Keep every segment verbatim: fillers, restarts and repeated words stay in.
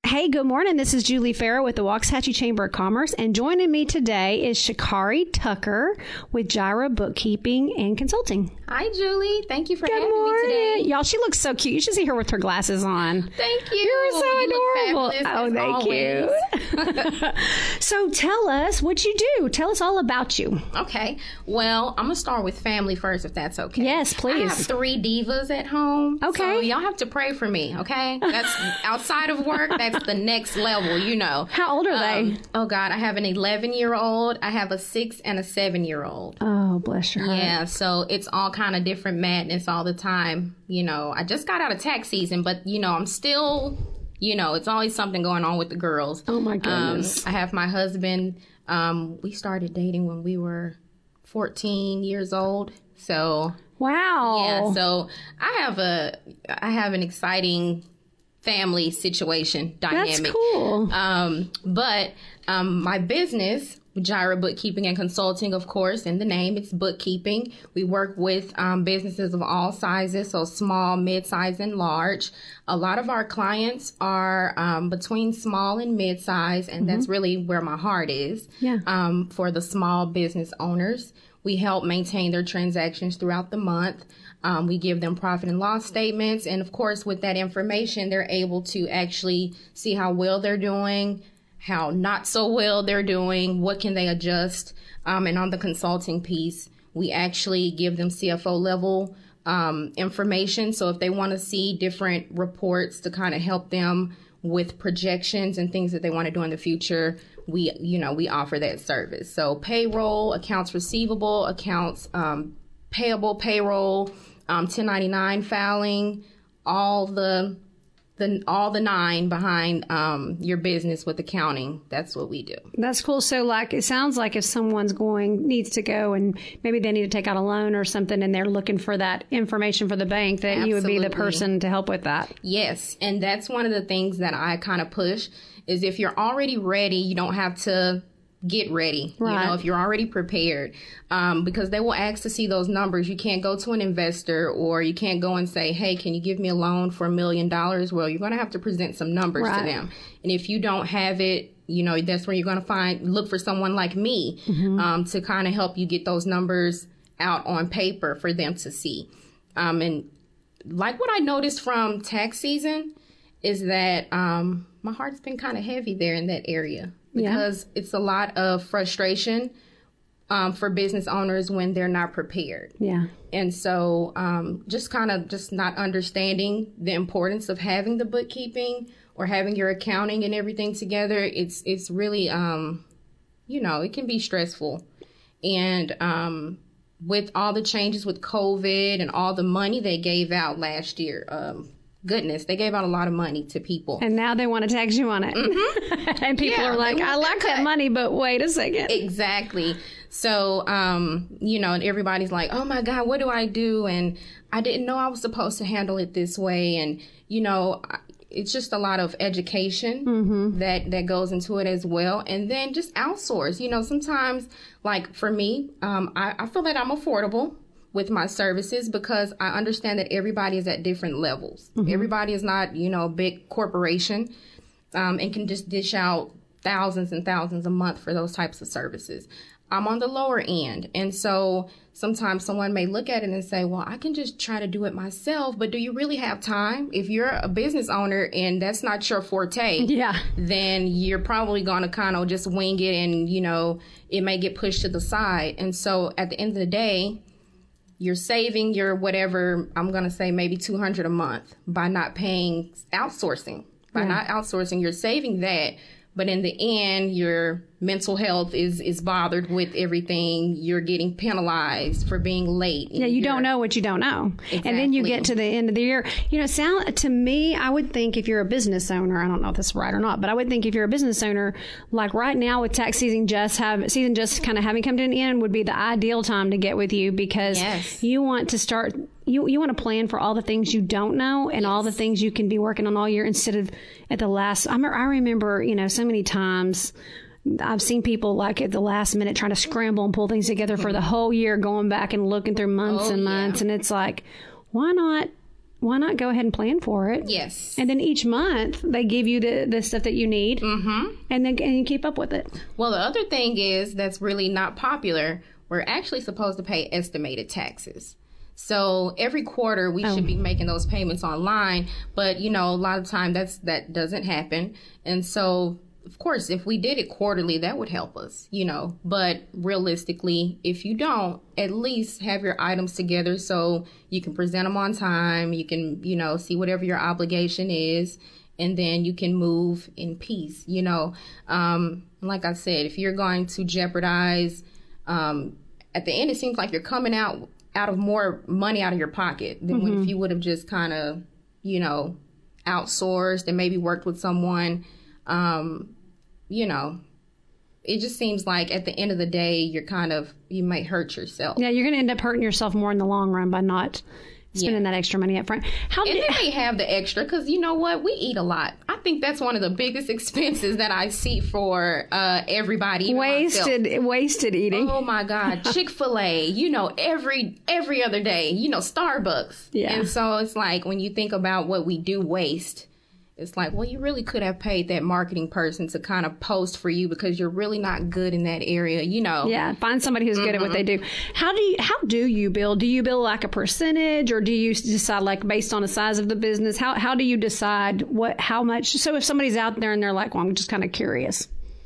Hey, good morning. This is Julie Farrow with the Waxahachie Chamber of Commerce, and joining me today is Shakari Tucker with Gyra Bookkeeping and Consulting. Hi, Julie. Thank you for good having morning. me today. Y'all, she looks so cute. You should see her with her glasses on. Thank you. You're so you adorable. Oh, thank always. you. So tell us what you do. Tell us all about you. Okay. Well, I'm going to start with family first, if that's okay. Yes, please. I have three divas at home. Okay. So y'all have to pray for me, okay? That's outside of work. That's the next level, you know. How old are um, they? Oh, God. I have an eleven-year-old. I have a six and a seven-year-old. Oh, bless your heart. Yeah. So it's all kind of different madness all the time. You know, I just got out of tax season, but, you know, I'm still... You know, it's always something going on with the girls. Oh, my goodness. Um, I have my husband. Um, we started dating when we were fourteen years old. So, wow. Yeah, so I have a, I have an exciting family situation dynamic. That's cool. Um, but um, my business, Gyra Bookkeeping and Consulting, of course, in the name, it's bookkeeping. We work with um, businesses of all sizes, so small, mid-size, and large. A lot of our clients are um, between small and mid-size, and mm-hmm. that's really where my heart is. Yeah. Um, for the small business owners, we help maintain their transactions throughout the month. Um, we give them profit and loss statements, and of course, with that information, they're able to actually see how well they're doing, how not so well they're doing, what can they adjust. Um, and on the consulting piece, we actually give them C F O level um, information. So if they want to see different reports to kind of help them with projections and things that they want to do in the future, we, you know, we offer that service. So payroll, accounts receivable, accounts um, payable, payroll, um, ten ninety-nine filing, all the The, all the nine behind um, your business with accounting. That's what we do. That's cool. So, like, it sounds like if someone's going, needs to go and maybe they need to take out a loan or something and they're looking for that information for the bank, that Absolutely. You would be the person to help with that. Yes. And that's one of the things that I kind of push is if you're already ready, you don't have to get ready, right. You know, if you're already prepared, um, because they will ask to see those numbers. You can't go to an investor or you can't go and say, hey, can you give me a loan for a million dollars? Well, you're going to have to present some numbers right. to them. And if you don't have it, you know, that's where you're going to find, look for someone like me, mm-hmm. um, to kind of help you get those numbers out on paper for them to see. Um, and like what I noticed from tax season is that, um, my heart's been kind of heavy there in that area. Because yeah. it's a lot of frustration um, for business owners when they're not prepared. Yeah. And so um, just kind of just not understanding the importance of having the bookkeeping or having your accounting and everything together. It's it's really, um, you know, it can be stressful. And um, with all the changes with COVID and all the money they gave out last year, um goodness, they gave out a lot of money to people. And now they want to tax you on it. Mm-hmm. And people yeah, are like, I like that money, but wait a second. Exactly. So, um, you know, and everybody's like, oh my God, what do I do? And I didn't know I was supposed to handle it this way. And, you know, it's just a lot of education mm-hmm. that, that goes into it as well. And then just outsource. You know, sometimes, like for me, um, I, I feel that I'm affordable with my services because I understand that everybody is at different levels. Mm-hmm. Everybody is not, you know, a big corporation um, and can just dish out thousands and thousands a month for those types of services. I'm on the lower end. And so sometimes someone may look at it and say, well, I can just try to do it myself. But do you really have time? If you're a business owner and that's not your forte, yeah. then you're probably going to kind of just wing it and, you know, it may get pushed to the side. And so at the end of the day, you're saving your whatever, I'm going to say maybe two hundred dollars a month by not paying outsourcing. By yeah. not outsourcing, you're saving that. But in the end, your mental health is, is bothered with everything. You're getting penalized for being late. Yeah, you don't know what you don't know. Exactly. And then you get to the end of the year. You know, sound to me, I would think if you're a business owner, I don't know if this is right or not, but I would think if you're a business owner, like right now with tax season just have season just kind of having come to an end would be the ideal time to get with you because yes. you want to start You you want to plan for all the things you don't know and yes. all the things you can be working on all year instead of at the last. I remember, I remember, you know, so many times I've seen people like at the last minute trying to scramble and pull things together for the whole year, going back and looking through months oh, and months. Yeah. And it's like, why not why not go ahead and plan for it? Yes. And then each month they give you the, the stuff that you need, Mm-hmm. and then and you keep up with it. Well, the other thing is that's really not popular. We're actually supposed to pay estimated taxes. So every quarter we Oh. should be making those payments online, but you know, a lot of time that's that doesn't happen. And so, of course, if we did it quarterly, that would help us, you know. But realistically, if you don't, at least have your items together so you can present them on time, you can, you know, see whatever your obligation is, and then you can move in peace, you know. Um, like I said, if you're going to jeopardize, um, at the end, it seems like you're coming out out of more money out of your pocket than Mm-hmm. what if you would have just kind of, you know, outsourced and maybe worked with someone. Um, you know, it just seems like at the end of the day, you're kind of, you might hurt yourself. Yeah, you're going to end up hurting yourself more in the long run by not spending Yeah. that extra money up front. How And do, then they have the extra because you know what? We eat a lot. I think that's one of the biggest expenses that I see for uh, everybody. even myself. wasted wasted eating? Oh my God, Chick-fil-A, you know, every every other day, you know, Starbucks. Yeah. And so it's like when you think about what we do waste, it's like, well, you really could have paid that marketing person to kind of post for you because you're really not good in that area, you know. Yeah, find somebody who's good at what they do. How do you how do you bill? Do you bill like a percentage, or do you decide like based on the size of the business? How how do you decide what how much? So if somebody's out there and they're like, well, I'm just kind of curious.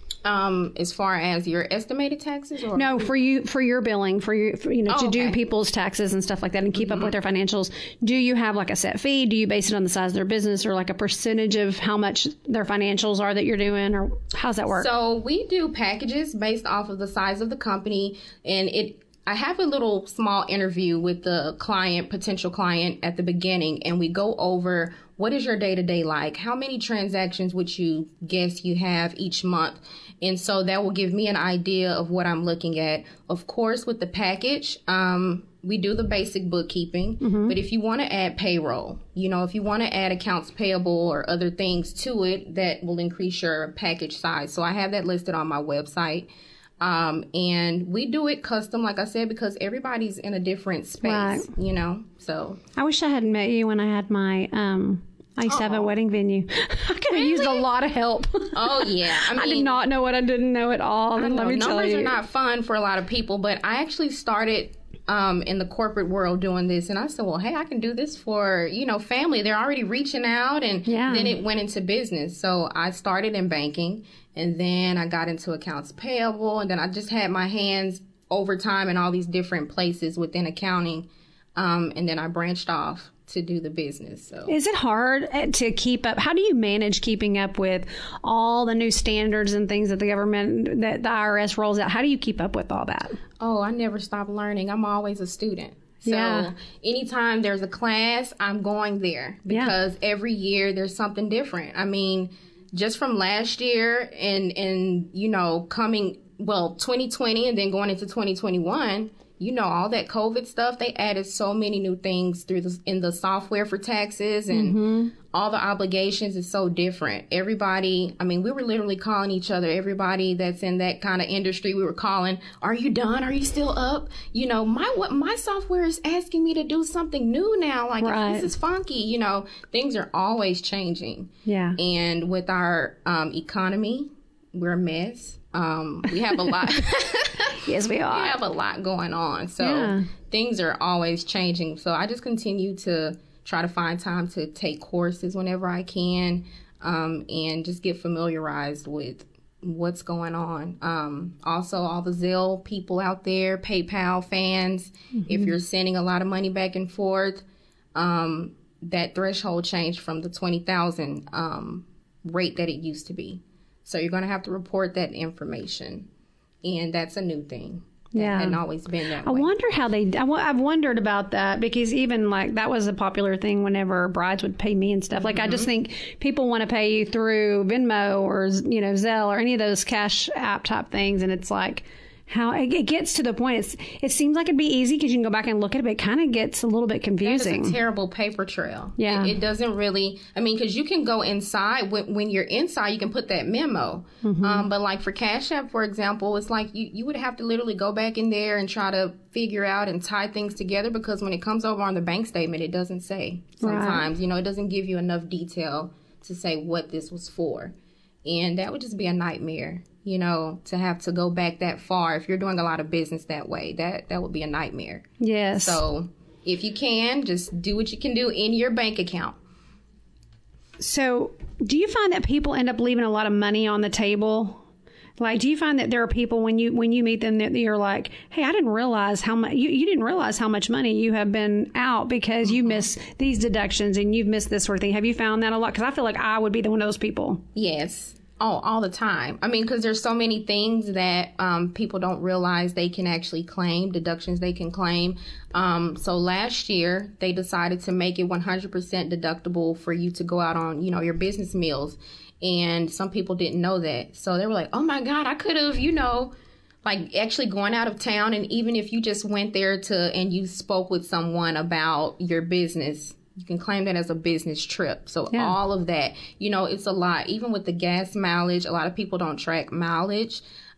Um, as far as your estimated taxes, or No, for you for your billing, for you for, you know, Oh, to do okay. people's taxes and stuff like that and keep up with their financials. Do you have like a set fee? Do you base it on the size of their business, or like a percentage of how much their financials are that you're doing, or how's that work? So we do packages based off of the size of the company, and it. I have a little small interview with the client, potential client at the beginning, and we go over what is your day-to-day like? How many transactions would you guess you have each month? And so that will give me an idea of what I'm looking at. Of course, with the package, um, we do the basic bookkeeping, but if you want to add payroll, you know, if you want to add accounts payable or other things to it, that will increase your package size. So I have that listed on my website. Um, and we do it custom, like I said, because everybody's in a different space, Right. you know, so. I wish I had met you when I had my, um, I used to have a Aw. wedding venue. I could have used a Really? lot of help. Oh, yeah. I, mean, I did not know what I didn't know at all. I And know let me tell numbers you. are not fun for a lot of people, but I actually started um, in the corporate world doing this, and I said, well, hey, I can do this for, you know, family. They're already reaching out, and Yeah. then it went into business. So I started in banking, and then I got into accounts payable, and then I just had my hands over time in all these different places within accounting, um, and then I branched off to do the business. So Is it hard to keep up? How do you manage keeping up with all the new standards and things that the government, that the I R S rolls out? How do you keep up with all that? Oh, I never stop learning. I'm always a student. So Yeah. anytime there's a class, I'm going there Yeah. because every year there's something different. I mean, just from last year and, and, you know, coming, well, twenty twenty and then going into twenty twenty-one, you know, all that COVID stuff, they added so many new things through the, in the software for taxes, and all the obligations is so different. Everybody, I mean, we were literally calling each other, everybody that's in that kind of industry, we were calling, are you done? Are you still up? You know, my what my software is asking me to do something new now. Like, Right. this is funky. You know, things are always changing. Yeah. And with our um, economy, we're a mess. Um, we have a lot. Yes, we We are. have a lot going on. So Yeah. things are always changing. So I just continue to try to find time to take courses whenever I can, um, and just get familiarized with what's going on. Um, also, all the Zelle people out there, PayPal fans, if you're sending a lot of money back and forth, um, that threshold changed from the twenty thousand um, rate that it used to be. So you're going to have to report that information. And that's a new thing. That Yeah. hadn't always been that I way. wonder how they, I, w- I've wondered about that, because even like that was a popular thing whenever brides would pay me and stuff. Like, I just think people want to pay you through Venmo or, you know, Zelle or any of those cash app type things. And it's like, how it, it gets to the point. It's, it seems like it'd be easy because you can go back and look at it, but it kind of gets a little bit confusing. That is a terrible paper trail. Yeah. It, it doesn't really, I mean, because you can go inside. When, when you're inside, you can put that memo. Mm-hmm. Um, but like for Cash App, for example, it's like you, you would have to literally go back in there and try to figure out and tie things together, because when it comes over on the bank statement, it doesn't say sometimes. Right. You know, it doesn't give you enough detail to say what this was for. And that would just be a nightmare, you know, to have to go back that far. If you're doing a lot of business that way, that, that would be a nightmare. Yes. So if you can, just do what you can do in your bank account. So do you find that people end up leaving a lot of money on the table? Like, do you find that there are people when you when you meet them that you're like, hey, I didn't realize how much you, you didn't realize how much money you have been out because you miss these deductions and you've missed this sort of thing. Have you found that a lot? Because I feel like I would be the one of those people. Yes. Oh, all the time. I mean, because there's so many things that um, people don't realize they can actually claim, deductions they can claim. Um, so last year, they decided to make it one hundred percent deductible for you to go out on, you know, your business meals. And some people didn't know that. So they were like, oh, my God, I could have, you know, like actually going out of town. And even if you just went there to and you spoke with someone about your business, you can claim that as a business trip. So yeah. all of that, you know, it's a lot. Even with the gas mileage, a lot of people don't track mileage,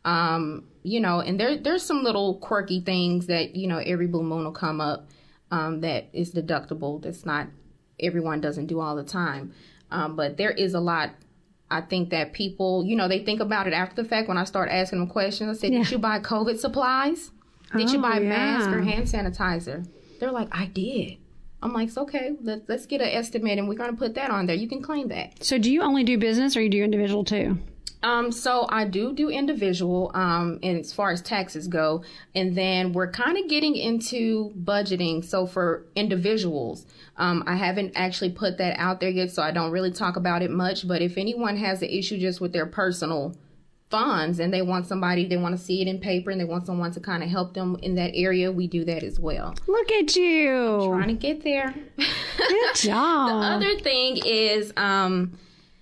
um, you know, and there there's some little quirky things that, you know, every blue moon will come up um, that is deductible. That's not, everyone doesn't do all the time. Um, but there is a lot. I think that people, you know, they think about it after the fact. When I start asking them questions, I said, yeah. did you buy COVID supplies? Did oh, you buy yeah. mask or hand sanitizer? They're like, I did. I'm like, it's okay. Let's, let's get an estimate and we're going to put that on there. You can claim that. So do you only do business or you do individual too? Um, so I do do individual, um, and as far as taxes go, and then we're kind of getting into budgeting. So for individuals, um, I haven't actually put that out there yet, so I don't really talk about it much. But if anyone has an issue just with their personal funds and they want somebody, they want to see it in paper and they want someone to kind of help them in that area, we do that as well. Look at you. I'm trying to get there. Good job. The other thing is, um,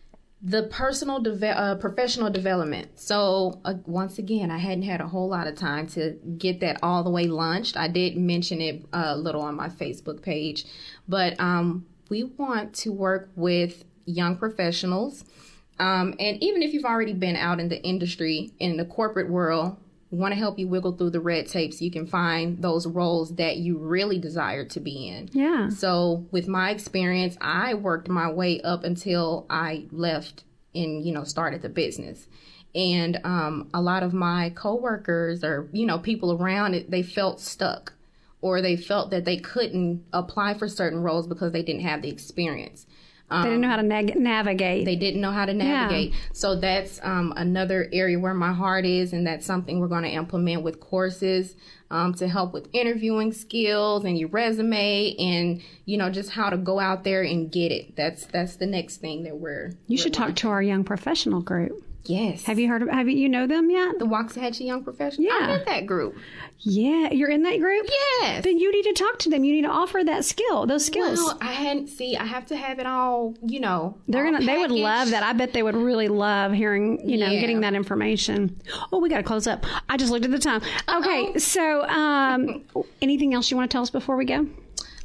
the personal, de- uh, professional development. So uh, once again, I hadn't had a whole lot of time to get that all the way launched. I did mention it a little on my Facebook page, but um, we want to work with young professionals. Um, and even if you've already been out in the industry, in the corporate world, we want to help you wiggle through the red tape so you can find those roles that you really desire to be in. Yeah. So with my experience, I worked my way up until I left and, you know, started the business. And um, a lot of my coworkers or, you know, people around it, they felt stuck or they felt that they couldn't apply for certain roles because they didn't have the experience. They didn't know how to nag- navigate. They didn't know how to navigate. Yeah. So that's um, another area where my heart is, and that's something we're going to implement with courses um, to help with interviewing skills and your resume and, you know, just how to go out there and get it. That's that's the next thing that we're You we're should talk to our young professional group. Yes. Have you heard of, have you, you know them yet? The Waxahachie Young Professionals? Yeah. I'm in that group. Yeah. You're in that group? Yes. Then you need to talk to them. You need to offer that skill, those skills. Well, I hadn't, see, I have to have it all, you know. They're gonna, they would love that. I bet they would really love hearing, you know, yeah. getting that information. Oh, we got to close up. I just looked at the time. Okay. Uh-oh. So, um, anything else you want to tell us before we go?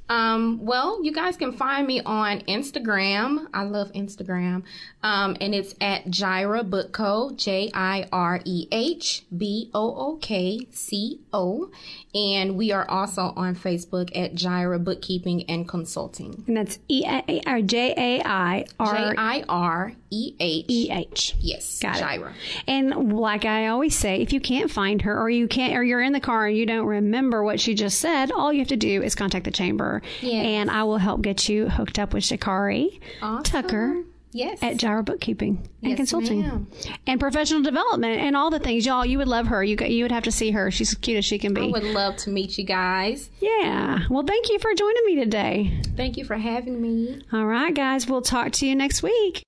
Um, well, you guys can find me on Instagram. I love Instagram. Um, and it's at Jireh Book Co, J I R E H B O O K C O. And we are also on Facebook at Jireh Bookkeeping and Consulting. And that's E A or J A I R J I R E H E H. Yes. Got Jireh. It. And like I always say, if you can't find her or you can't, or you're in the car and you don't remember what she just said, all you have to do is contact the chamber. Yes. And I will help get you hooked up with Sha'Carri awesome. Tucker. Yes. At Jireh Bookkeeping and yes, Consulting. Ma'am. And professional development and all the things. Y'all, you would love her. You you would have to see her. She's as cute as she can be. I would love to meet you guys. Yeah. Well, thank you for joining me today. Thank you for having me. All right, guys. We'll talk to you next week.